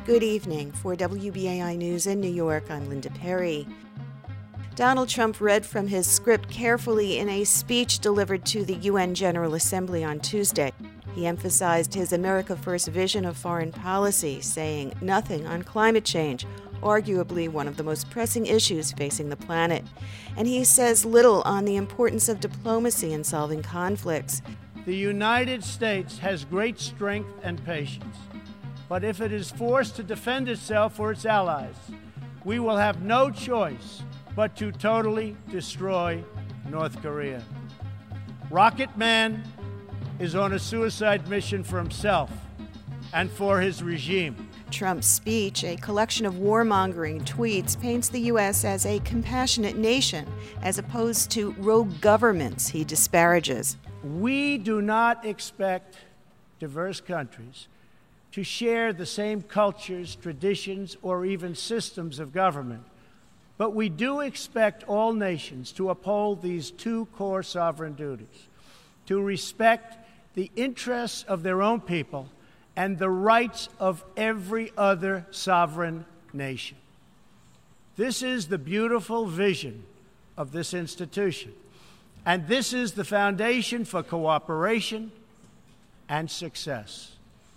Good evening. For WBAI News in New York, I'm Linda Perry. Donald Trump read from his script carefully in a speech delivered to the UN General Assembly on Tuesday. He emphasized his America First vision of foreign policy, saying nothing on climate change, arguably one of the most pressing issues facing the planet. And he says little on the importance of diplomacy in solving conflicts. The United States has great strength and patience, but if it is forced to defend itself or its allies, we will have no choice but to totally destroy North Korea. Rocket Man is on a suicide mission for himself and for his regime. Trump's speech, a collection of warmongering tweets, paints the U.S. as a compassionate nation, as opposed to rogue governments he disparages. We do not expect diverse countries to share the same cultures, traditions, or even systems of government, but we do expect all nations to uphold these two core sovereign duties: to respect the interests of their own people and the rights of every other sovereign nation. This is the beautiful vision of this institution, and this is the foundation for cooperation and success.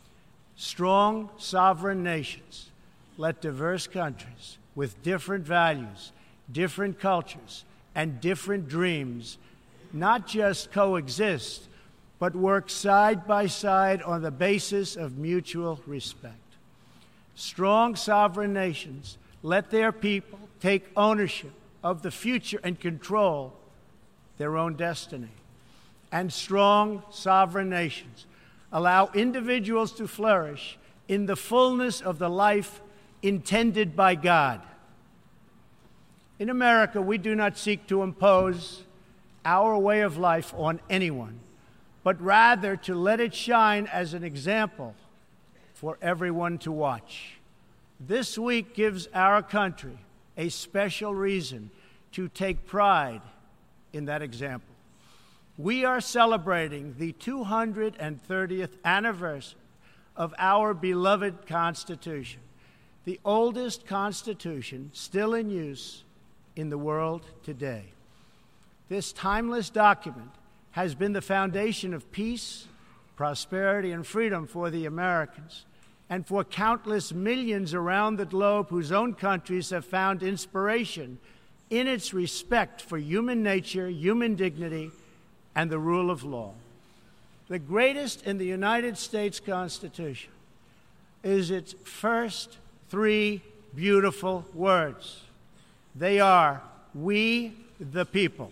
Strong sovereign nations let diverse countries with different values, different cultures, and different dreams not just coexist, but work side by side on the basis of mutual respect. Strong sovereign nations let their people take ownership of the future and control their own destiny. And strong sovereign nations allow individuals to flourish in the fullness of the life intended by God. In America, we do not seek to impose our way of life on anyone, but rather to let it shine as an example for everyone to watch. This week gives our country a special reason to take pride in that example. We are celebrating the 230th anniversary of our beloved Constitution, the oldest Constitution still in use in the world today. This timeless document has been the foundation of peace, prosperity, and freedom for the Americans and for countless millions around the globe whose own countries have found inspiration in its respect for human nature, human dignity, and the rule of law. The greatest in the United States Constitution is its first three beautiful words. They are, "We the people."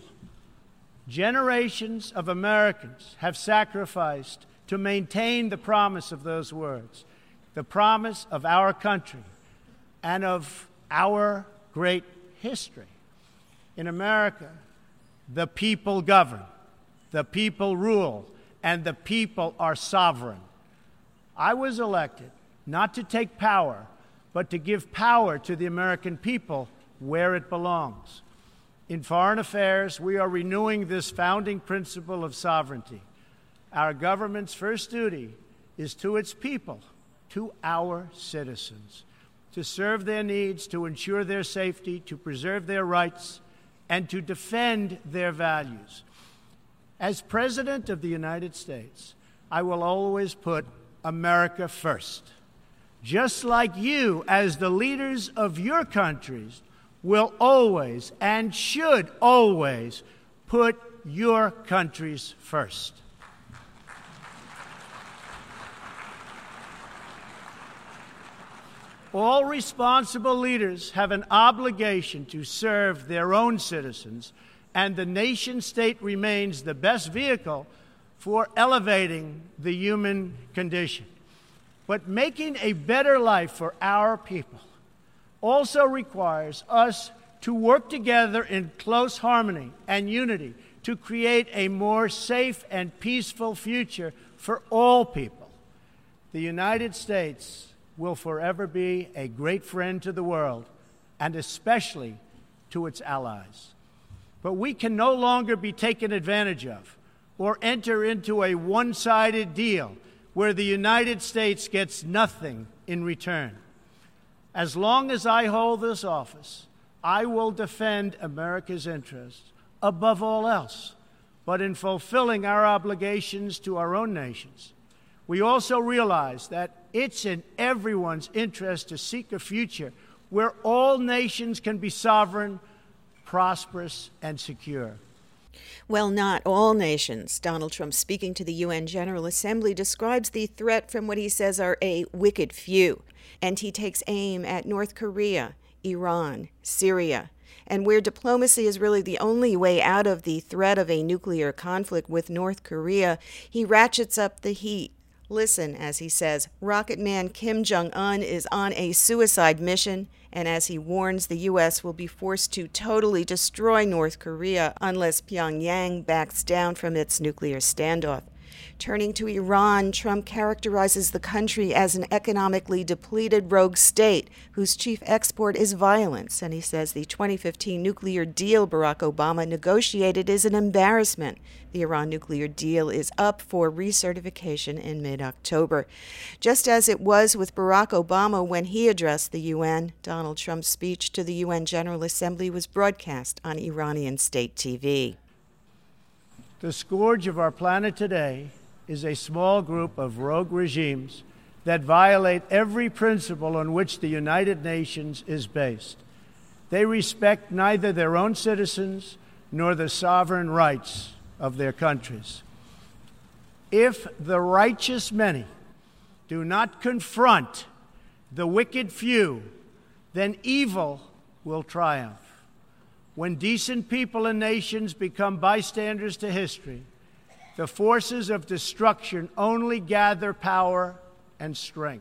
Generations of Americans have sacrificed to maintain the promise of those words, the promise of our country and of our great history. In America, the people govern, the people rule, and the people are sovereign. I was elected not to take power, but to give power to the American people where it belongs. In foreign affairs, we are renewing this founding principle of sovereignty. Our government's first duty is to its people, to our citizens, to serve their needs, to ensure their safety, to preserve their rights, and to defend their values. As President of the United States, I will always put America first, just like you, as the leaders of your countries, will always and should always put your countries first. All responsible leaders have an obligation to serve their own citizens, and the nation-state remains the best vehicle for elevating the human condition. But making a better life for our people also requires us to work together in close harmony and unity to create a more safe and peaceful future for all people. The United States will forever be a great friend to the world, and especially to its allies. But we can no longer be taken advantage of or enter into a one-sided deal where the United States gets nothing in return. As long as I hold this office, I will defend America's interests above all else, but in fulfilling our obligations to our own nations. We also realize that it's in everyone's interest to seek a future where all nations can be sovereign, prosperous, and secure. Well, not all nations. Donald Trump, speaking to the UN General Assembly, describes the threat from what he says are a wicked few. And he takes aim at North Korea, Iran, Syria, and where diplomacy is really the only way out of the threat of a nuclear conflict with North Korea, he ratchets up the heat. Listen, as he says, Rocket Man Kim Jong-un is on a suicide mission, and as he warns the U.S. will be forced to totally destroy North Korea unless Pyongyang backs down from its nuclear standoff. Turning to Iran, Trump characterizes the country as an economically depleted rogue state whose chief export is violence, and he says the 2015 nuclear deal Barack Obama negotiated is an embarrassment. The Iran nuclear deal is up for recertification in mid-October. Just as it was with Barack Obama when he addressed the UN, Donald Trump's speech to the UN General Assembly was broadcast on Iranian state TV. The scourge of our planet today is a small group of rogue regimes that violate every principle on which the United Nations is based. They respect neither their own citizens nor the sovereign rights of their countries. If the righteous many do not confront the wicked few, then evil will triumph. When decent people and nations become bystanders to history, the forces of destruction only gather power and strength.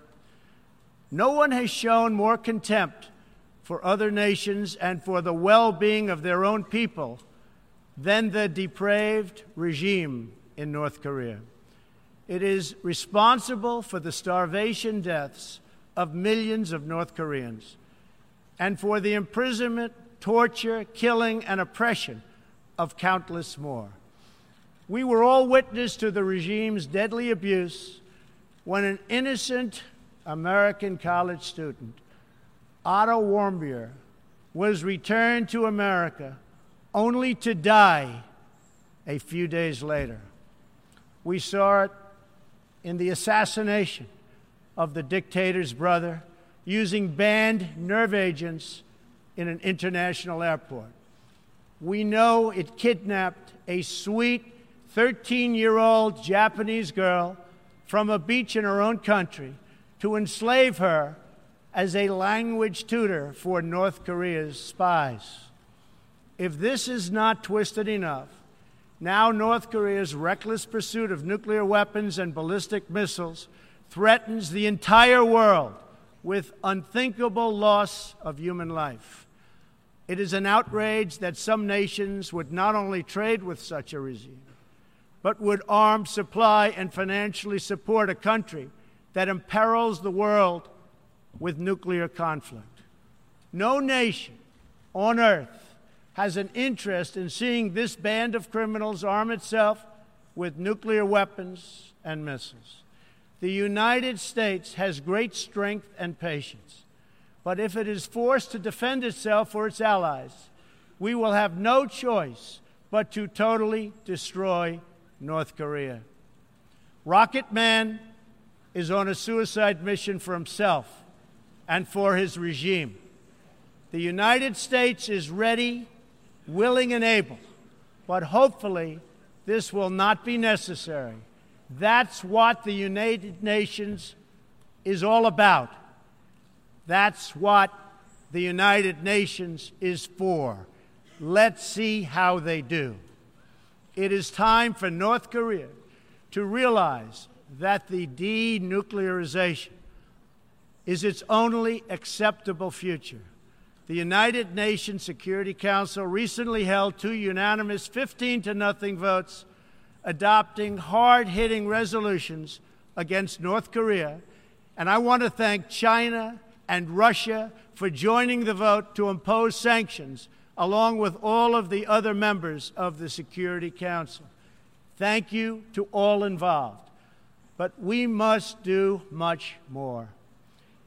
No one has shown more contempt for other nations and for the well-being of their own people than the depraved regime in North Korea. It is responsible for the starvation deaths of millions of North Koreans and for the imprisonment, torture, killing, and oppression of countless more. We were all witness to the regime's deadly abuse when an innocent American college student, Otto Warmbier, was returned to America only to die a few days later. We saw it in the assassination of the dictator's brother using banned nerve agents in an international airport. We know it kidnapped a sweet 13-year-old Japanese girl from a beach in her own country to enslave her as a language tutor for North Korea's spies. If this is not twisted enough, now North Korea's reckless pursuit of nuclear weapons and ballistic missiles threatens the entire world with unthinkable loss of human life. It is an outrage that some nations would not only trade with such a regime, but would arm, supply, and financially support a country that imperils the world with nuclear conflict. No nation on earth has an interest in seeing this band of criminals arm itself with nuclear weapons and missiles. The United States has great strength and patience, but if it is forced to defend itself or its allies, we will have no choice but to totally destroy North Korea. Rocket Man is on a suicide mission for himself and for his regime. The United States is ready, willing, and able, but hopefully this will not be necessary. That's what the United Nations is all about. That's what the United Nations is for. Let's see how they do. It is time for North Korea to realize that the denuclearization is its only acceptable future. The United Nations Security Council recently held 2 unanimous 15-0 votes adopting hard-hitting resolutions against North Korea, and I want to thank China and Russia for joining the vote to impose sanctions along with all of the other members of the Security Council. Thank you to all involved. But we must do much more.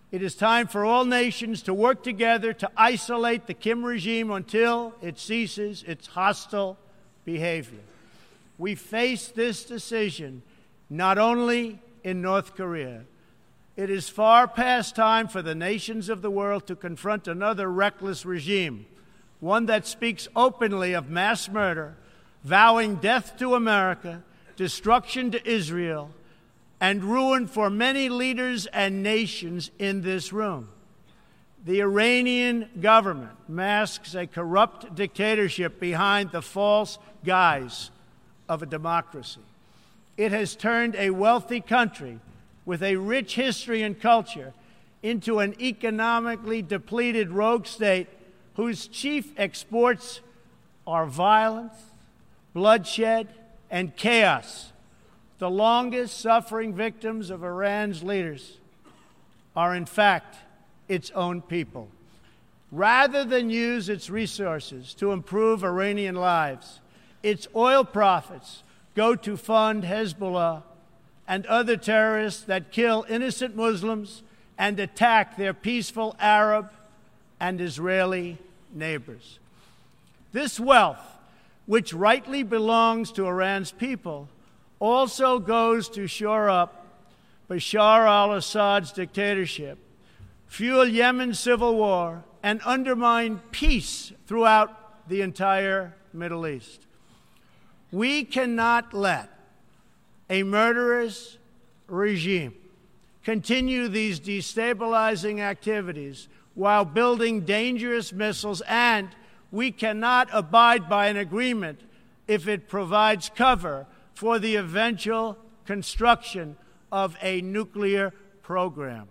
It is time for all nations to work together to isolate the Kim regime until it ceases its hostile behavior. We face this decision not only in North Korea. It is far past time for the nations of the world to confront another reckless regime, one that speaks openly of mass murder, vowing death to America, destruction to Israel, and ruin for many leaders and nations in this room. The Iranian government masks a corrupt dictatorship behind the false guise of a democracy. It has turned a wealthy country with a rich history and culture into an economically depleted rogue state whose chief exports are violence, bloodshed, and chaos. The longest suffering victims of Iran's leaders are, in fact, its own people. Rather than use its resources to improve Iranian lives, its oil profits go to fund Hezbollah and other terrorists that kill innocent Muslims and attack their peaceful Arab and Israeli neighbors. This wealth, which rightly belongs to Iran's people, also goes to shore up Bashar al-Assad's dictatorship, fuel Yemen's civil war, and undermine peace throughout the entire Middle East. We cannot let a murderous regime continue these destabilizing activities while building dangerous missiles, and we cannot abide by an agreement if it provides cover for the eventual construction of a nuclear program.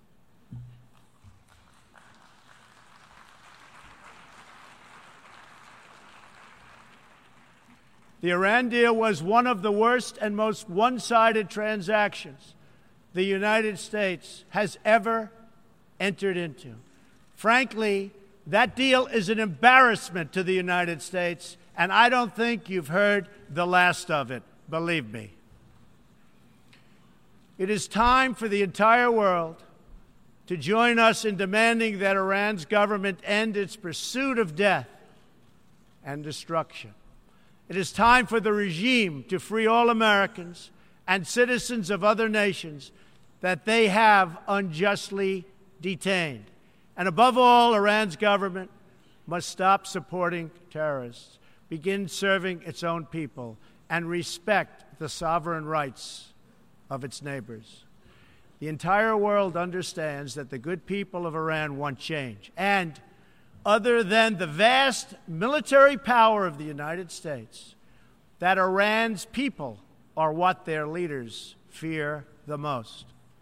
The Iran deal was one of the worst and most one-sided transactions the United States has ever entered into. Frankly, that deal is an embarrassment to the United States, and I don't think you've heard the last of it, believe me. It is time for the entire world to join us in demanding that Iran's government end its pursuit of death and destruction. It is time for the regime to free all Americans and citizens of other nations that they have unjustly detained. And above all, Iran's government must stop supporting terrorists, begin serving its own people, and respect the sovereign rights of its neighbors. The entire world understands that the good people of Iran want change. And other than the vast military power of the United States, that Iran's people are what their leaders fear the most.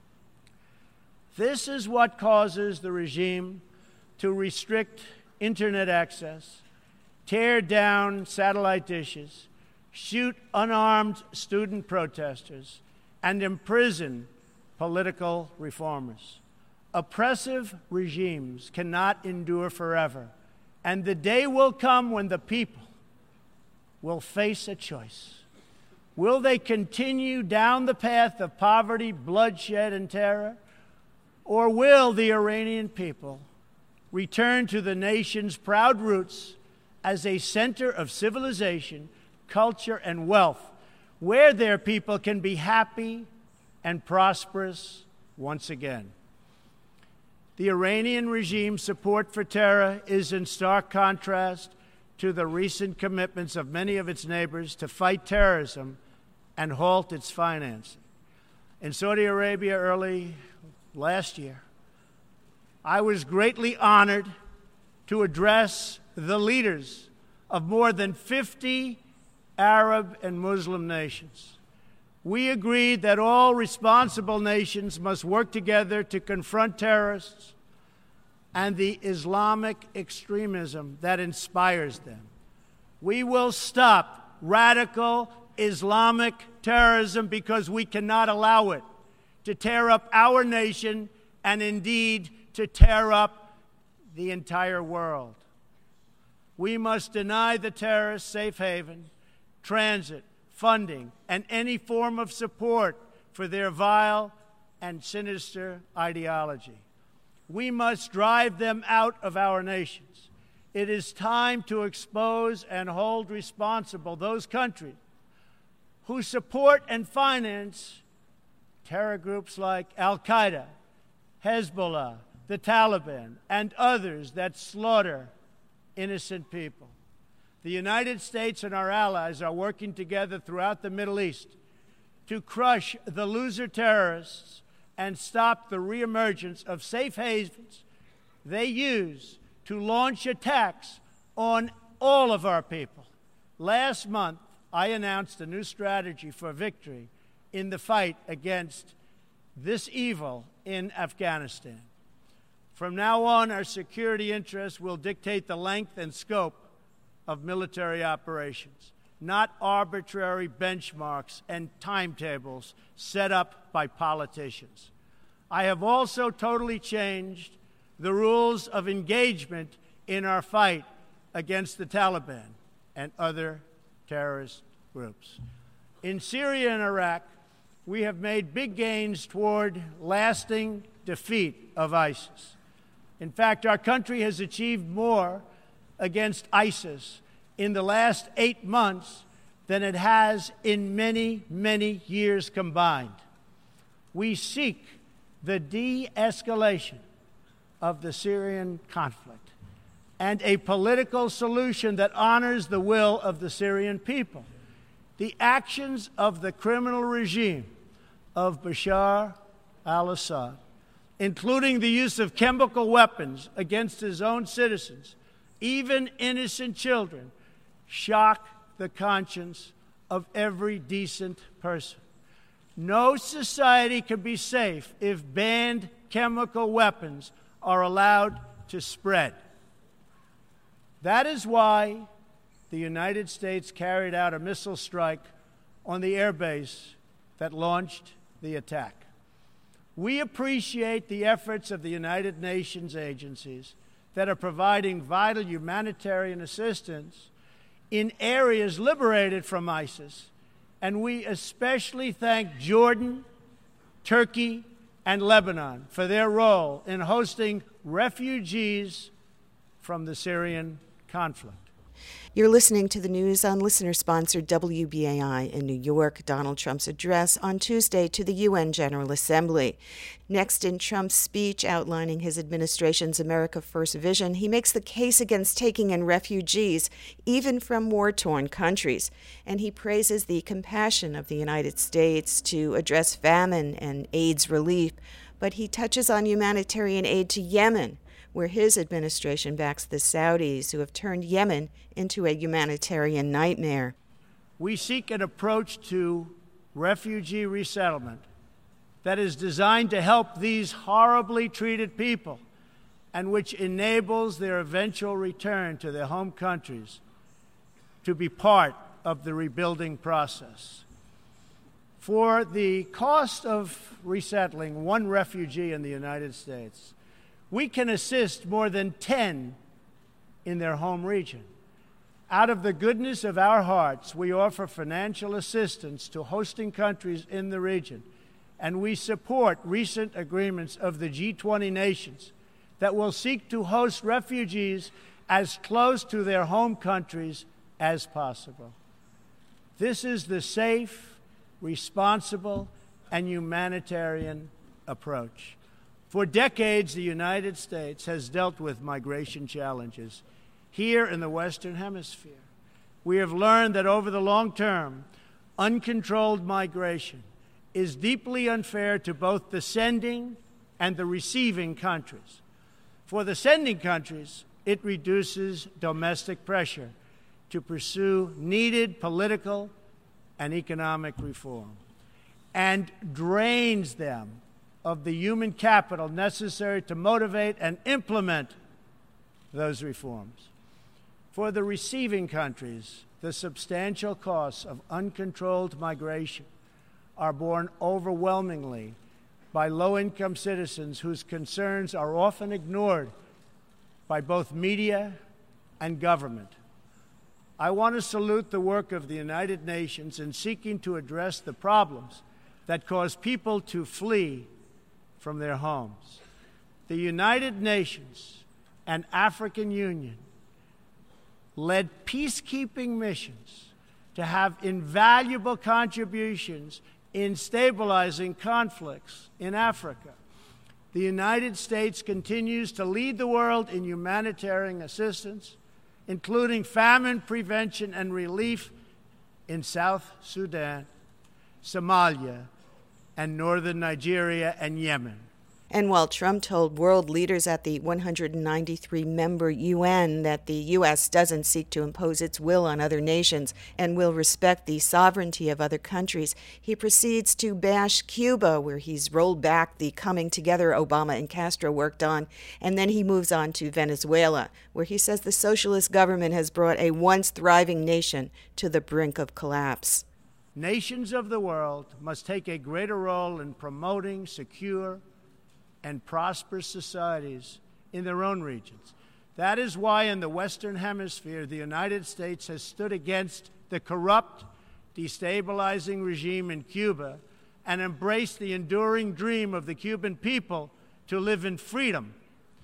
This is what causes the regime to restrict internet access, tear down satellite dishes, shoot unarmed student protesters, and imprison political reformers. Oppressive regimes cannot endure forever, and the day will come when the people will face a choice. Will they continue down the path of poverty, bloodshed, and terror? Or will the Iranian people return to the nation's proud roots as a center of civilization, culture, and wealth, where their people can be happy and prosperous once again? The Iranian regime's support for terror is in stark contrast to the recent commitments of many of its neighbors to fight terrorism and halt its financing. In Saudi Arabia early last year, I was greatly honored to address the leaders of more than 50 Arab and Muslim nations. We agreed that all responsible nations must work together to confront terrorists and the Islamic extremism that inspires them. We will stop radical Islamic terrorism because we cannot allow it to tear up our nation and indeed to tear up the entire world. We must deny the terrorists safe haven, transit, funding, and any form of support for their vile and sinister ideology. We must drive them out of our nations. It is time to expose and hold responsible those countries who support and finance terror groups like Al-Qaeda, Hezbollah, the Taliban, and others that slaughter innocent people. The United States and our allies are working together throughout the Middle East to crush the loser terrorists and stop the reemergence of safe havens they use to launch attacks on all of our people. Last month, I announced a new strategy for victory in the fight against this evil in Afghanistan. From now on, our security interests will dictate the length and scope of military operations, not arbitrary benchmarks and timetables set up by politicians. I have also totally changed the rules of engagement in our fight against the Taliban and other terrorist groups. In Syria and Iraq, we have made big gains toward lasting defeat of ISIS. In fact, our country has achieved more against ISIS in the last 8 months than it has in many, many years combined. We seek the de-escalation of the Syrian conflict and a political solution that honors the will of the Syrian people. The actions of the criminal regime of Bashar al-Assad, including the use of chemical weapons against his own citizens, even innocent children, shock the conscience of every decent person. No society can be safe if banned chemical weapons are allowed to spread. That is why the United States carried out a missile strike on the airbase that launched the attack. We appreciate the efforts of the United Nations agencies that are providing vital humanitarian assistance in areas liberated from ISIS, and we especially thank Jordan, Turkey, and Lebanon for their role in hosting refugees from the Syrian conflict. You're listening to the news on listener-sponsored WBAI in New York. Donald Trump's address on Tuesday to the UN General Assembly. Next, in Trump's speech outlining his administration's America First vision, he makes the case against taking in refugees, even from war-torn countries. And he praises the compassion of the United States to address famine and AIDS relief. But he touches on humanitarian aid to Yemen, where his administration backs the Saudis, who have turned Yemen into a humanitarian nightmare. We seek an approach to refugee resettlement that is designed to help these horribly treated people and which enables their eventual return to their home countries to be part of the rebuilding process. For the cost of resettling one refugee in the United States, we can assist more than 10 in their home region. Out of the goodness of our hearts, we offer financial assistance to hosting countries in the region, and we support recent agreements of the G20 nations that will seek to host refugees as close to their home countries as possible. This is the safe, responsible, and humanitarian approach. For decades, the United States has dealt with migration challenges here in the Western Hemisphere. We have learned that over the long term, uncontrolled migration is deeply unfair to both the sending and the receiving countries. For the sending countries, it reduces domestic pressure to pursue needed political and economic reform and drains them of the human capital necessary to motivate and implement those reforms. For the receiving countries, the substantial costs of uncontrolled migration are borne overwhelmingly by low-income citizens whose concerns are often ignored by both media and government. I want to salute the work of the United Nations in seeking to address the problems that cause people to flee from their homes. the United Nations and African Union led peacekeeping missions to have invaluable contributions in stabilizing conflicts in Africa. The United States continues to lead the world in humanitarian assistance, including famine prevention and relief in South Sudan, Somalia, and northern Nigeria and Yemen. And while Trump told world leaders at the 193-member UN that the U.S. doesn't seek to impose its will on other nations and will respect the sovereignty of other countries, he proceeds to bash Cuba, where he's rolled back the coming together Obama and Castro worked on, and then he moves on to Venezuela, where he says the socialist government has brought a once thriving nation to the brink of collapse. Nations of the world must take a greater role in promoting secure and prosperous societies in their own regions. That is why in the Western Hemisphere, the United States has stood against the corrupt, destabilizing regime in Cuba and embraced the enduring dream of the Cuban people to live in freedom.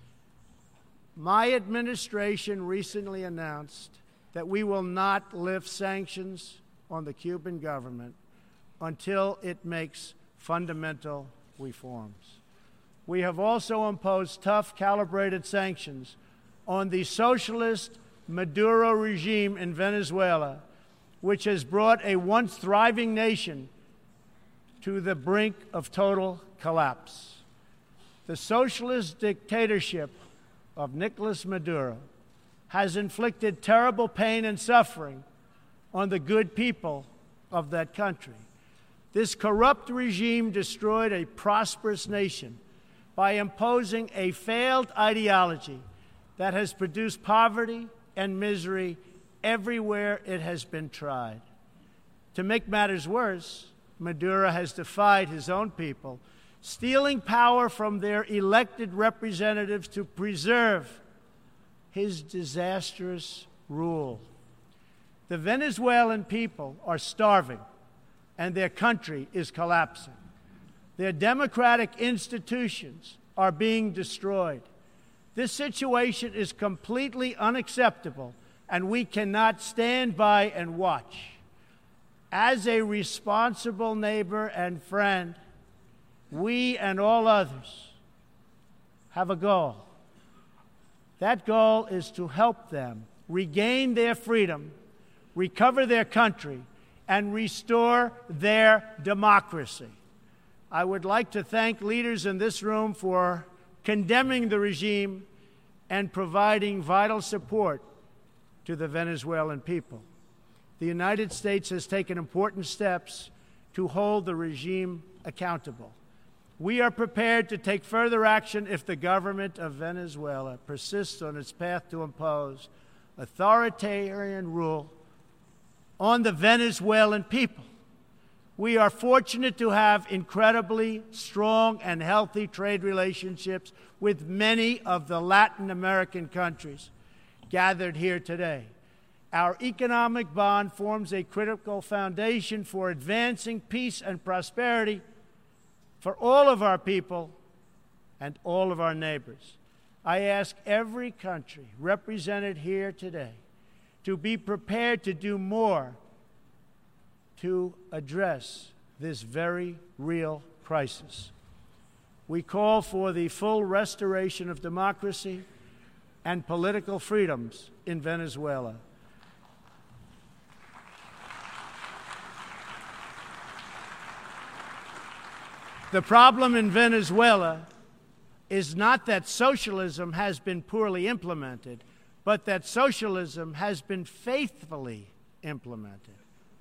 My administration recently announced that we will not lift sanctions on the Cuban government until it makes fundamental reforms. We have also imposed tough, calibrated sanctions on the socialist Maduro regime in Venezuela, which has brought a once thriving nation to the brink of total collapse. The socialist dictatorship of Nicolas Maduro has inflicted terrible pain and suffering on the good people of that country. This corrupt regime destroyed a prosperous nation by imposing a failed ideology that has produced poverty and misery everywhere it has been tried. To make matters worse, Maduro has defied his own people, stealing power from their elected representatives to preserve his disastrous rule. The Venezuelan people are starving, and their country is collapsing. Their democratic institutions are being destroyed. This situation is completely unacceptable, and we cannot stand by and watch. As a responsible neighbor and friend, we and all others have a goal. That goal is to help them regain their freedom, recover their country, and restore their democracy. I would like to thank leaders in this room for condemning the regime and providing vital support to the Venezuelan people. The United States has taken important steps to hold the regime accountable. We are prepared to take further action if the government of Venezuela persists on its path to impose authoritarian rule on the Venezuelan people. We are fortunate to have incredibly strong and healthy trade relationships with many of the Latin American countries gathered here today. Our economic bond forms a critical foundation for advancing peace and prosperity for all of our people and all of our neighbors. I ask every country represented here today to be prepared to do more to address this very real crisis. We call for the full restoration of democracy and political freedoms in Venezuela. The problem in Venezuela is not that socialism has been poorly implemented, but that socialism has been faithfully implemented.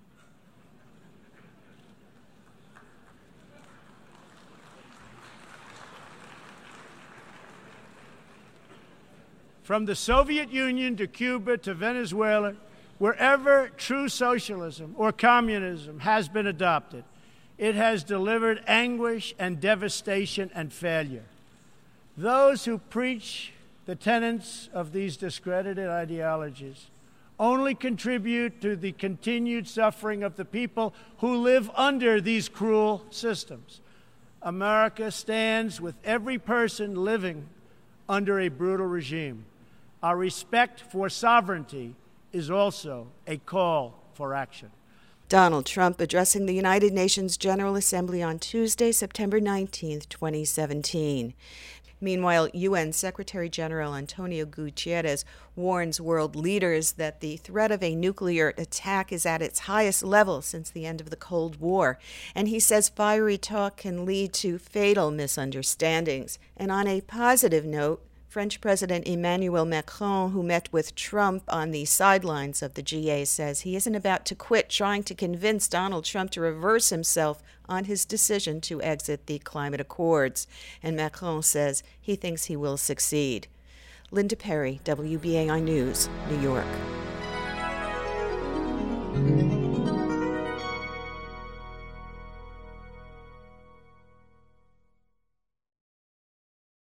From the Soviet Union to Cuba to Venezuela, wherever true socialism or communism has been adopted, it has delivered anguish and devastation and failure. Those who preach the tenets of these discredited ideologies only contribute to the continued suffering of the people who live under these cruel systems. America stands with every person living under a brutal regime. Our respect for sovereignty is also a call for action. Donald Trump addressing the United Nations General Assembly on Tuesday, September 19, 2017. Meanwhile, UN Secretary General Antonio Guterres warns world leaders that the threat of a nuclear attack is at its highest level since the end of the Cold War. And he says fiery talk can lead to fatal misunderstandings. And on a positive note, French President Emmanuel Macron, who met with Trump on the sidelines of the G8, says he isn't about to quit trying to convince Donald Trump to reverse himself on his decision to exit the climate accords. And Macron says he thinks he will succeed. Linda Perry, WBAI News, New York.